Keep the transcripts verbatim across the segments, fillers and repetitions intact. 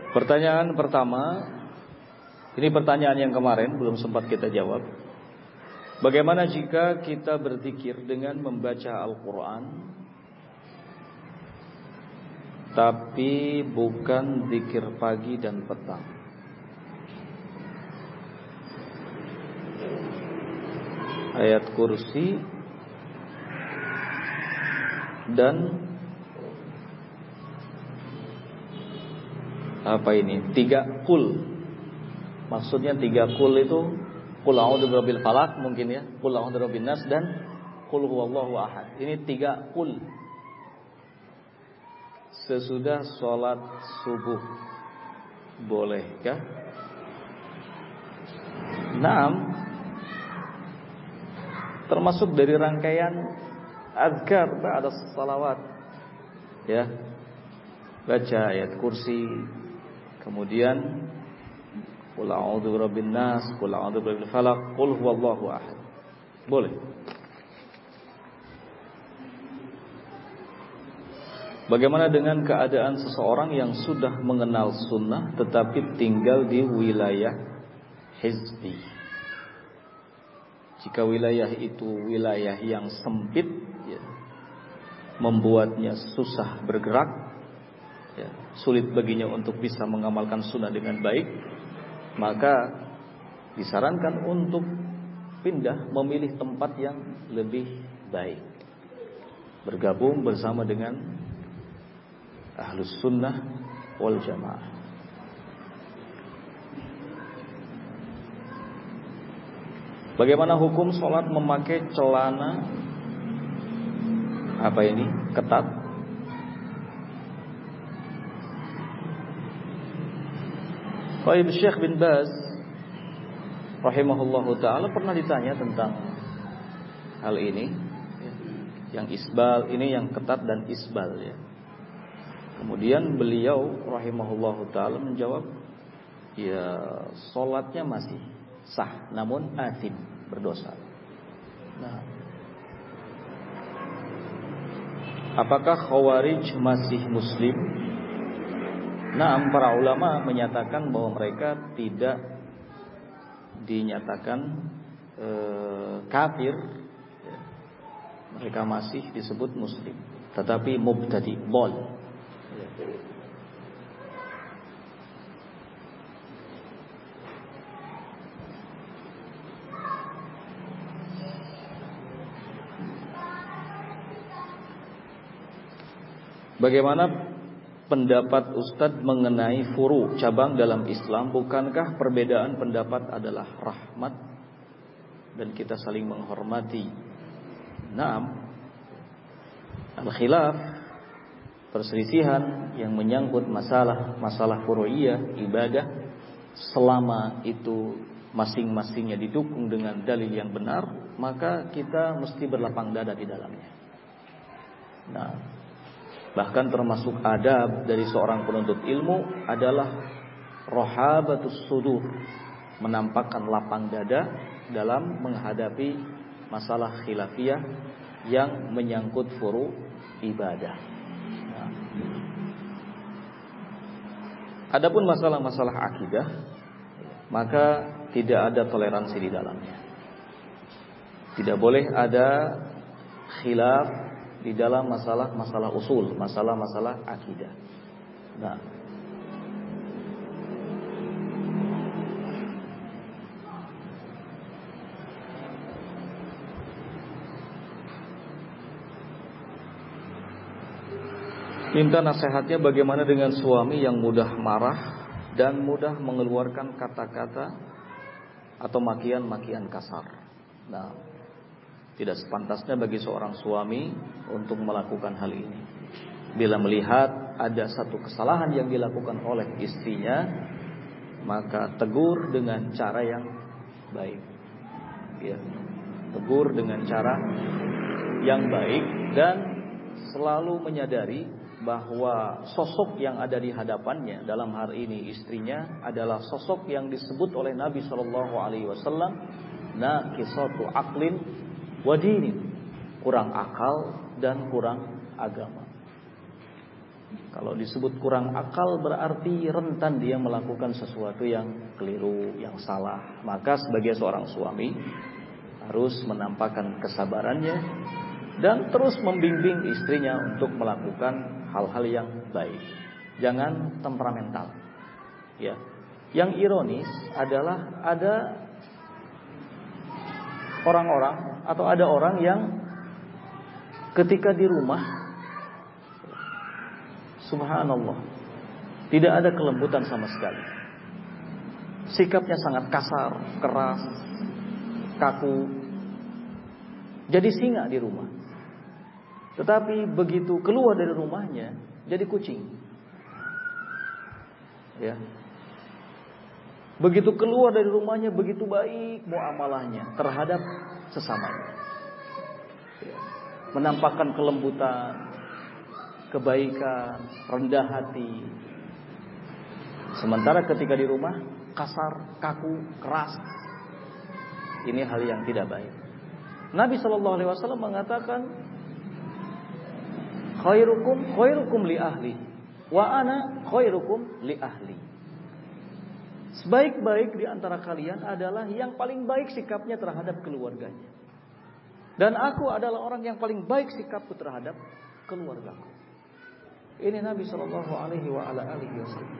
Pertanyaan pertama, ini pertanyaan yang kemarin belum sempat kita jawab. Bagaimana jika kita berzikir dengan membaca Al-Quran, tapi bukan zikir pagi dan petang? Ayat kursi dan apa ini? Tiga kul. Maksudnya tiga kul itu Qul a'udzu birabbil falaq mungkin ya, Qul a'udzu birabbin nas dan Qul huwallahu ahad. Ini tiga qul. Sesudah sholat subuh bolehkah? Naam. Termasuk dari rangkaian azkar ba'da salawat. Ya. Baca ayat kursi, kemudian Qul a'udzu birabbin nas, Qul a'udzu birabbil falaq, Qul huwallahu ahad. Boleh. Bagaimana dengan keadaan seseorang yang sudah mengenal sunnah tetapi tinggal di wilayah hizbi? Jika wilayah itu wilayah yang sempit, ya, membuatnya susah bergerak, ya, sulit baginya untuk bisa mengamalkan sunnah dengan baik, maka disarankan untuk pindah, memilih tempat yang lebih baik, bergabung bersama dengan Ahlus Sunnah wal Jamaah. Bagaimana hukum sholat memakai celana apa ini? Ketat. Qaib Syekh bin Baz rahimahullahu ta'ala pernah ditanya tentang hal ini, yang isbal, ini yang ketat dan isbal, ya. Kemudian beliau rahimahullahu ta'ala menjawab, ya, sholatnya masih sah, namun athim, berdosa. Nah, apakah Khawarij masih muslim? Nah, para ulama menyatakan bahwa mereka tidak dinyatakan e, kafir, ya. Mereka masih disebut muslim, tetapi mubtadi, bol, ya. Bagaimana pendapat Ustadz mengenai furu, cabang dalam Islam? Bukankah perbedaan pendapat adalah rahmat dan kita saling menghormati? Naam, al-khilaf, perselisihan yang menyangkut masalah masalah furu'iyah ibadah, selama itu masing-masingnya didukung dengan dalil yang benar, maka kita mesti berlapang dada di dalamnya. Nah, bahkan termasuk adab dari seorang penuntut ilmu adalah rohabatus sudur, menampakkan lapang dada dalam menghadapi masalah khilafiyah yang menyangkut furu ibadah. Nah, adapun masalah-masalah akidah, maka tidak ada toleransi di dalamnya. Tidak boleh ada khilaf di dalam masalah-masalah usul, masalah-masalah akidah. Nah, minta nasihatnya bagaimana dengan suami yang mudah marah dan mudah mengeluarkan kata-kata atau makian-makian kasar. Nah, tidak sepantasnya bagi seorang suami untuk melakukan hal ini. Bila melihat ada satu kesalahan yang dilakukan oleh istrinya, maka tegur dengan cara yang baik, ya. Tegur dengan cara yang baik dan selalu menyadari bahwa sosok yang ada di hadapannya dalam hal ini istrinya adalah sosok yang disebut oleh Nabi shallallahu alaihi wasallam naqisatu aqlin wadinin, kurang akal dan kurang agama. Kalau disebut kurang akal berarti rentan dia melakukan sesuatu yang keliru, yang salah. Maka sebagai seorang suami harus menampakkan kesabarannya dan terus membimbing istrinya untuk melakukan hal-hal yang baik. Jangan temperamental. Ya. Yang ironis adalah ada orang-orang atau ada orang yang ketika di rumah, subhanallah, tidak ada kelembutan sama sekali. Sikapnya sangat kasar, keras, kaku. Jadi singa di rumah. Tetapi begitu keluar dari rumahnya, jadi kucing. Ya. Begitu keluar dari rumahnya, begitu baik muamalahnya terhadap sesamanya. Ya. Menampakkan kelembutan, kebaikan, rendah hati. Sementara ketika di rumah kasar, kaku, keras. Ini hal yang tidak baik. Nabi shallallahu alaihi wasallam mengatakan, khairukum khairukum li ahli, wa ana khairukum li ahli. Sebaik-baik di antara kalian adalah yang paling baik sikapnya terhadap keluarganya. Dan aku adalah orang yang paling baik sikapku terhadap keluargaku. Ini Nabi shallallahu alaihi wasallam.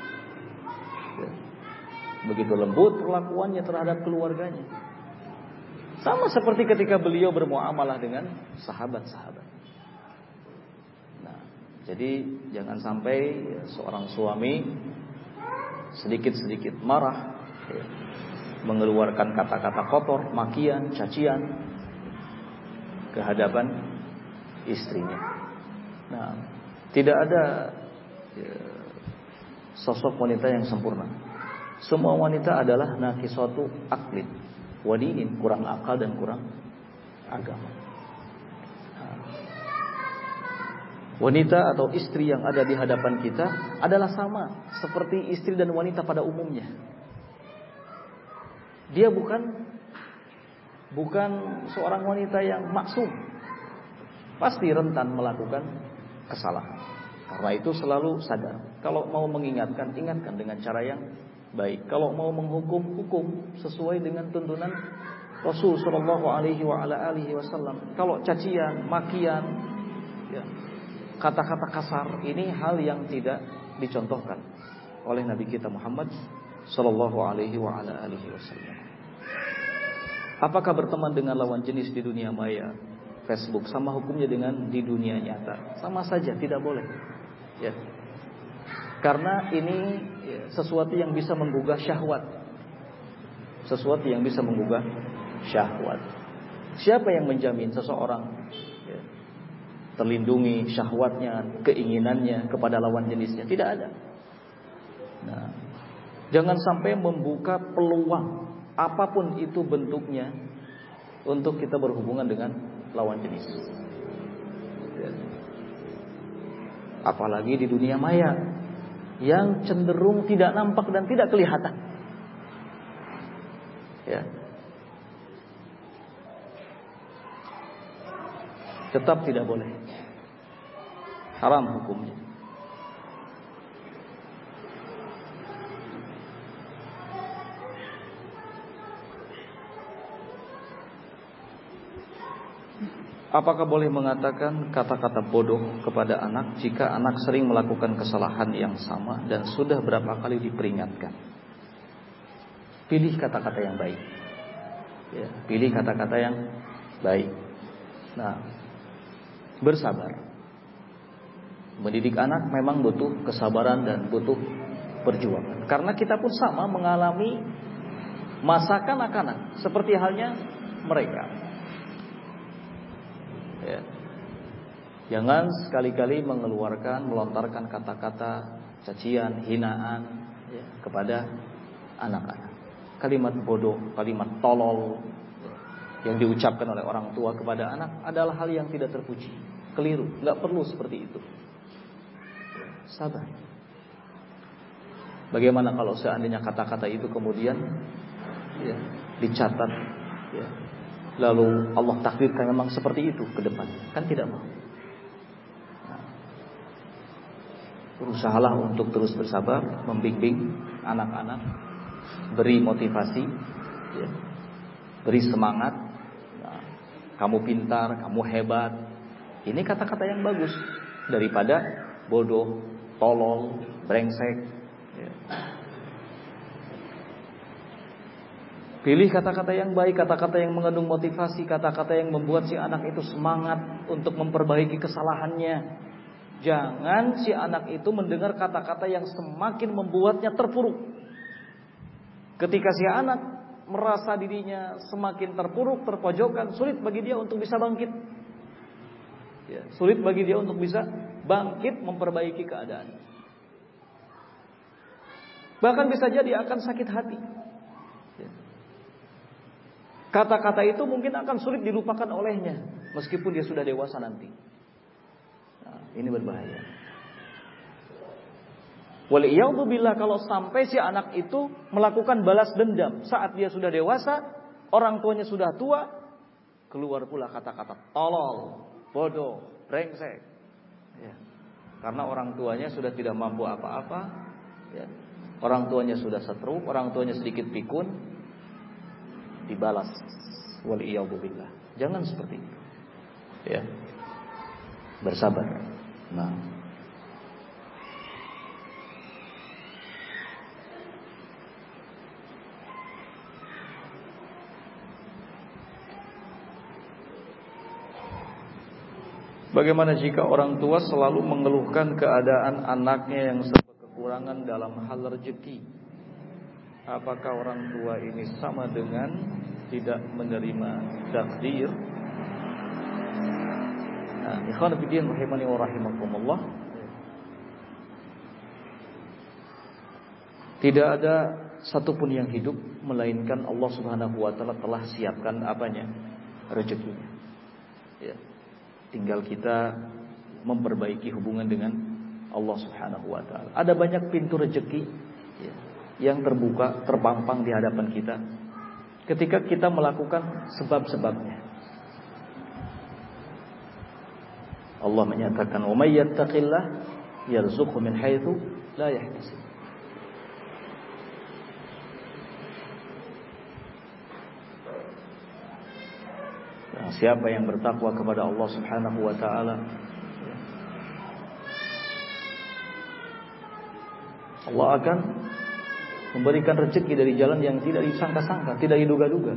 Begitu lembut perlakuannya terhadap keluarganya. Sama seperti ketika beliau bermuamalah dengan sahabat-sahabat. Nah, jadi jangan sampai seorang suami sedikit-sedikit marah, ya, mengeluarkan kata-kata kotor, makian, cacian ke hadapan istrinya. Nah, tidak ada ya, sosok wanita yang sempurna. Semua wanita adalah naqisatu aqlin wa dinin, kurang akal dan kurang agama. Nah, wanita atau istri yang ada di hadapan kita adalah sama seperti istri dan wanita pada umumnya. Dia bukan bukan seorang wanita yang maksum. Pasti rentan melakukan kesalahan. Karena itu selalu sadar. Kalau mau mengingatkan, ingatkan dengan cara yang baik. Kalau mau menghukum, hukum sesuai dengan tuntunan Rasul sallallahu alaihi wa ala alihi wasallam. Kalau cacian, makian, ya, kata-kata kasar, ini hal yang tidak dicontohkan oleh Nabi kita Muhammad sallallahu alaihi wa ala alihi wasallam. Apakah berteman dengan lawan jenis di dunia maya, Facebook, sama hukumnya dengan di dunia nyata? Sama saja, tidak boleh. Ya. Karena ini ya, sesuatu yang bisa menggugah syahwat. Sesuatu yang bisa menggugah syahwat. Siapa yang menjamin seseorang ya, terlindungi syahwatnya, keinginannya kepada lawan jenisnya? Tidak ada. Nah, jangan sampai membuka peluang apapun itu bentuknya untuk kita berhubungan dengan lawan jenis. Ya. Apalagi di dunia maya yang cenderung tidak nampak dan tidak kelihatan. Ya. Tetap tidak boleh. Haram hukumnya. Apakah boleh mengatakan kata-kata bodoh kepada anak jika anak sering melakukan kesalahan yang sama dan sudah berapa kali diperingatkan? Pilih kata-kata yang baik. Ya, pilih kata-kata yang baik. Nah, bersabar. Mendidik anak memang butuh kesabaran dan butuh perjuangan. Karena kita pun sama mengalami masa kanak-kanak seperti halnya mereka. Ya. Jangan sekali-kali mengeluarkan, melontarkan kata-kata cacian, hinaan ya, kepada anak-anak. Kalimat bodoh, kalimat tolol ya, yang diucapkan oleh orang tua kepada anak adalah hal yang tidak terpuji, keliru, nggak perlu seperti itu. Ya, sabar. Bagaimana kalau seandainya kata-kata itu kemudian ya, dicatat? Ya, lalu Allah takdirkan memang seperti itu ke depan, kan tidak mau. Nah, berusahalah untuk terus bersabar, membimbing anak-anak, beri motivasi, ya, beri semangat. Nah, kamu pintar, kamu hebat. Ini kata-kata yang bagus daripada bodoh, tolol, brengsek. Ya. Pilih kata-kata yang baik, kata-kata yang mengandung motivasi, kata-kata yang membuat si anak itu semangat untuk memperbaiki kesalahannya. Jangan si anak itu mendengar kata-kata yang semakin membuatnya terpuruk. Ketika si anak merasa dirinya semakin terpuruk, terpojokkan, sulit bagi dia untuk bisa bangkit. Ya, sulit bagi dia untuk bisa bangkit memperbaiki keadaan. Bahkan bisa jadi akan sakit hati. Ya. Kata-kata itu mungkin akan sulit dilupakan olehnya meskipun dia sudah dewasa nanti. Ini berbahaya. Waliyadzubillah, kalau sampai si anak itu melakukan balas dendam saat dia sudah dewasa, orang tuanya sudah tua, keluar pula kata-kata tolol, bodoh, brengsek. Ya. Karena orang tuanya sudah tidak mampu apa-apa, ya. Orang tuanya sudah setruk, orang tuanya sedikit pikun, dibalas. Waliyadzubillah. Jangan seperti itu. Ya. Bersabar. Nah, bagaimana jika orang tua selalu mengeluhkan keadaan anaknya yang serba kekurangan dalam hal rezeki? Apakah orang tua ini sama dengan tidak menerima takdir? Nah, ikhwan fillah rahimani wa rahimakumullah. Tidak ada satupun yang hidup melainkan Allah Subhanahu wa taala telah siapkan apanya? Rezekinya. Ya. Tinggal kita memperbaiki hubungan dengan Allah Subhanahu wa taala. Ada banyak pintu rezeki, ya, yang terbuka, terpampang di hadapan kita ketika kita melakukan sebab-sebabnya. Allah menyatakan, "Wa may yattaqillah yarzuqhu min haitsu la yahtasib." Nah, siapa yang bertakwa kepada Allah Subhanahu wa taala, Allah akan memberikan rezeki dari jalan yang tidak disangka-sangka, tidak diduga-duga.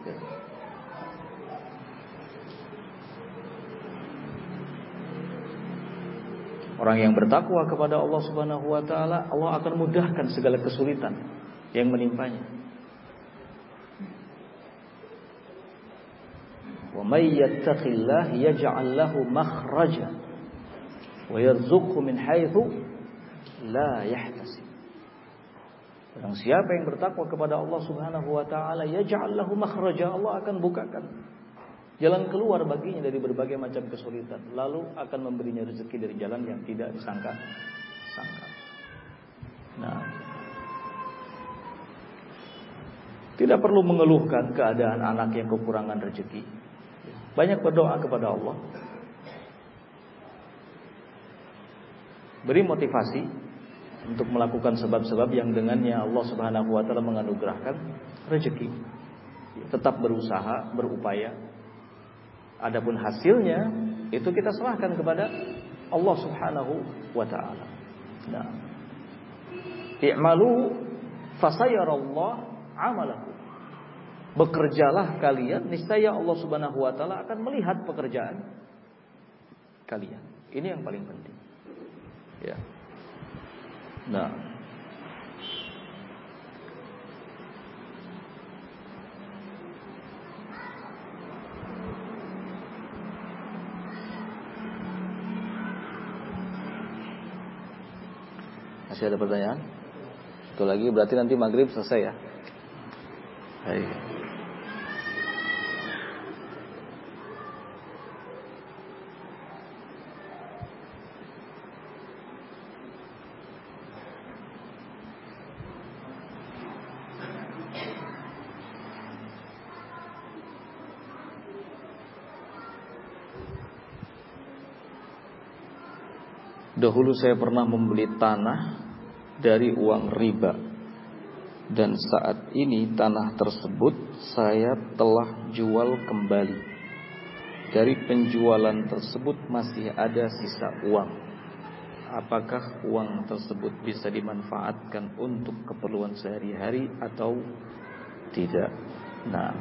Orang yang bertakwa kepada Allah Subhanahu wa taala, Allah akan mudahkan segala kesulitan yang menimpanya. Wa may yattaqillah yaj'al lahu makhraja wa yarzuqhu min haitsu la yahtasib. Barang siapa yang bertakwa kepada Allah Subhanahu wa taala, yaj'al lahu makhraja, Allah akan bukakan jalan keluar baginya dari berbagai macam kesulitan, lalu akan memberinya rezeki dari jalan yang tidak disangka-sangka. Nah, tidak perlu mengeluhkan keadaan anak yang kekurangan rezeki. Banyak berdoa kepada Allah, beri motivasi untuk melakukan sebab-sebab yang dengannya Allah Subhanahu wa taala menganugerahkan rezeki. Tetap berusaha, berupaya. Adapun hasilnya itu kita serahkan kepada Allah Subhanahu wa taala. Nah, i'malu fasayarallahu 'amalakum. Bekerjalah kalian, niscaya Allah Subhanahu wa taala akan melihat pekerjaan kalian. Ini yang paling penting. Ya. Nah, masih ada pertanyaan? Satu lagi, berarti nanti maghrib selesai ya. Hai. Dahulu saya pernah membeli tanah dari uang riba, dan saat ini tanah tersebut saya telah jual kembali. Dari penjualan tersebut masih ada sisa uang. Apakah uang tersebut bisa dimanfaatkan untuk keperluan sehari-hari atau tidak? Nah,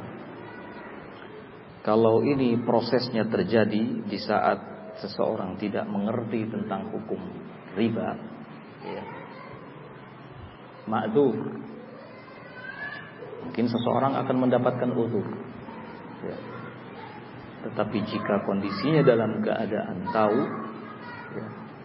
kalau ini prosesnya terjadi di saat seseorang tidak mengerti tentang hukum riba, ya, ma'dzur, mungkin seseorang akan mendapatkan uzur, ya. Tetapi jika kondisinya dalam keadaan tahu, ya,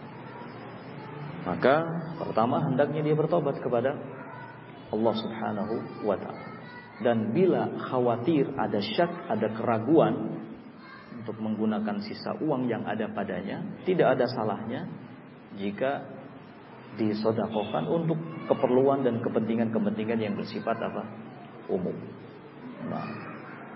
maka pertama hendaknya dia bertobat kepada Allah Subhanahu wa ta'ala. Dan bila khawatir, ada syak, ada keraguan untuk menggunakan sisa uang yang ada padanya, tidak ada salahnya jika disedekahkan untuk keperluan dan kepentingan-kepentingan yang bersifat apa? Umum. Nah,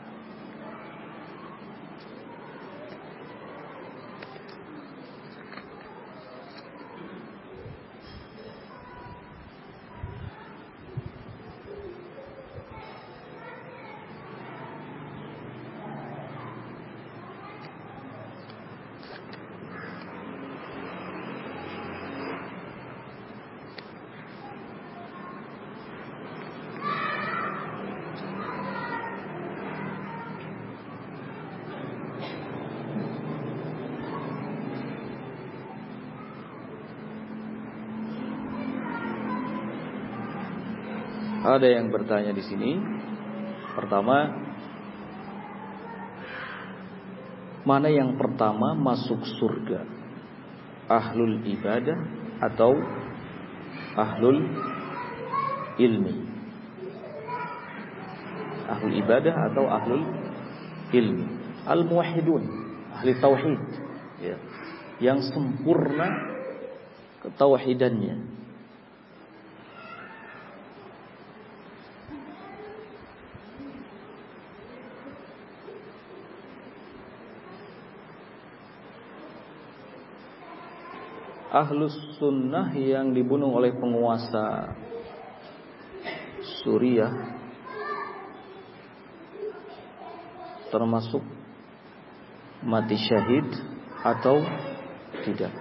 ada yang bertanya di sini. Pertama, mana yang pertama masuk surga? Ahlul ibadah atau ahlul ilmi? Ahlul ibadah atau ahlul ilmi? Al-muwahhidun, ahli tauhid, ya, yang sempurna ketauhidannya. Ahlus sunnah yang dibunuh oleh penguasa Suriah termasuk mati syahid atau tidak?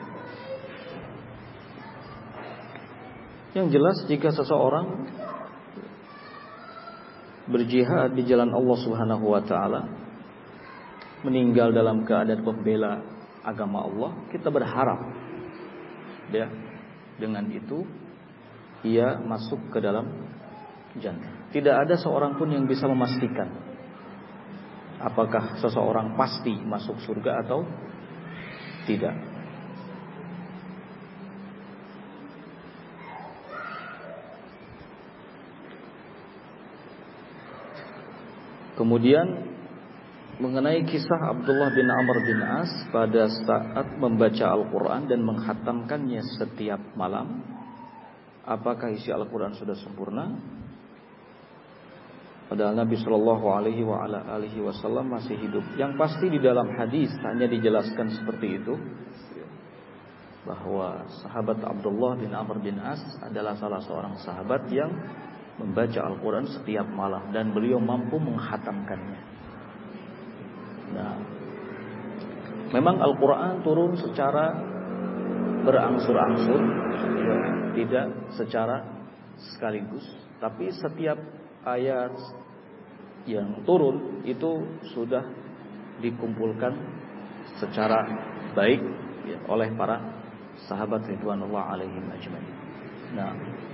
Yang jelas, jika seseorang berjihad di jalan Allah Subhanahu wa ta'ala, meninggal dalam keadaan pembela agama Allah, kita berharap, ya, dengan itu ia masuk ke dalam jannah. Tidak ada seorang pun yang bisa memastikan apakah seseorang pasti masuk surga atau tidak. Kemudian mengenai kisah Abdullah bin Amr bin As pada saat membaca Al-Quran dan menghatamkannya setiap malam, apakah isi Al-Quran sudah sempurna? Padahal Nabi Shallallahu Alaihi Wasallam masih hidup. Yang pasti di dalam hadis hanya dijelaskan seperti itu, bahwa sahabat Abdullah bin Amr bin As adalah salah seorang sahabat yang membaca Al-Quran setiap malam dan beliau mampu menghatamkannya. Nah, memang Al-Quran turun secara berangsur-angsur, ya, tidak secara sekaligus. Tapi setiap ayat yang turun itu sudah dikumpulkan secara baik, ya, oleh para sahabat ridwanullah alaihim ajmain. Nah,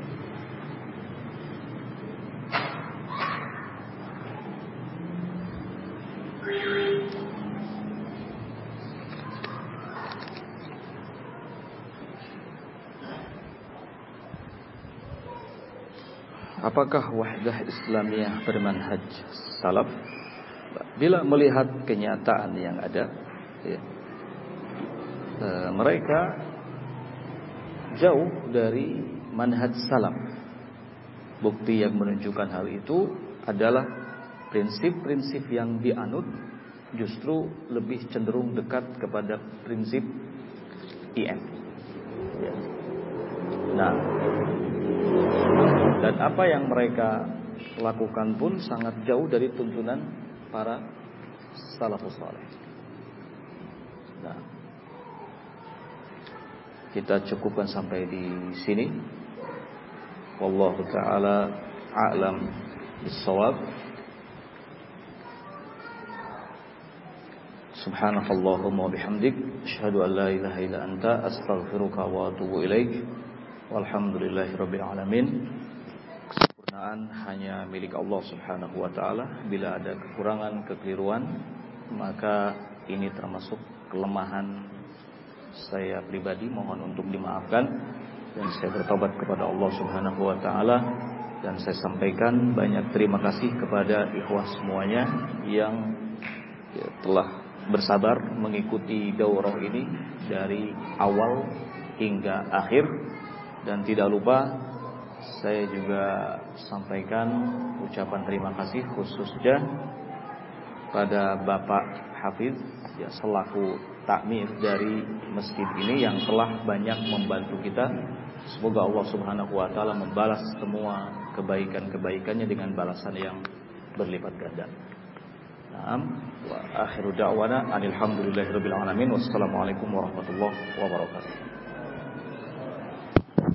apakah wahdah Islamiyah bermanhaj salaf? Bila melihat kenyataan yang ada, ya, e, mereka jauh dari manhaj salaf. Bukti yang menunjukkan hal itu adalah prinsip-prinsip yang dianut justru lebih cenderung dekat kepada prinsip I M, Ya. Nah, dan apa yang mereka lakukan pun sangat jauh dari tuntunan para salafus saleh. Nah, kita cukupkan sampai di sini. Wallahu taala a'lam bis-shawab. Subhanakallahumma wa bihamdik, asyhadu an la ilaha illa anta, astaghfiruka wa atubu ilaik. Walhamdulillahirabbil alamin. Kesempurnaan hanya milik Allah Subhanahu wa taala. Bila ada kekurangan, kekeliruan, maka ini termasuk kelemahan saya pribadi, mohon untuk dimaafkan. Dan saya bertobat kepada Allah Subhanahu wa taala. Dan saya sampaikan banyak terima kasih kepada ikhwah semuanya yang ya, telah bersabar mengikuti daurah ini dari awal hingga akhir. Dan tidak lupa saya juga sampaikan ucapan terima kasih khususnya pada Bapak Hafiz ya, selaku takmir dari masjid ini yang telah banyak membantu kita. Semoga Allah Subhanahu wa taala membalas semua kebaikan-kebaikannya dengan balasan yang berlipat ganda. Naam, wa akhiru da'wana alhamdulillahirabbil alamin. Wassalamualaikum warahmatullahi wabarakatuh.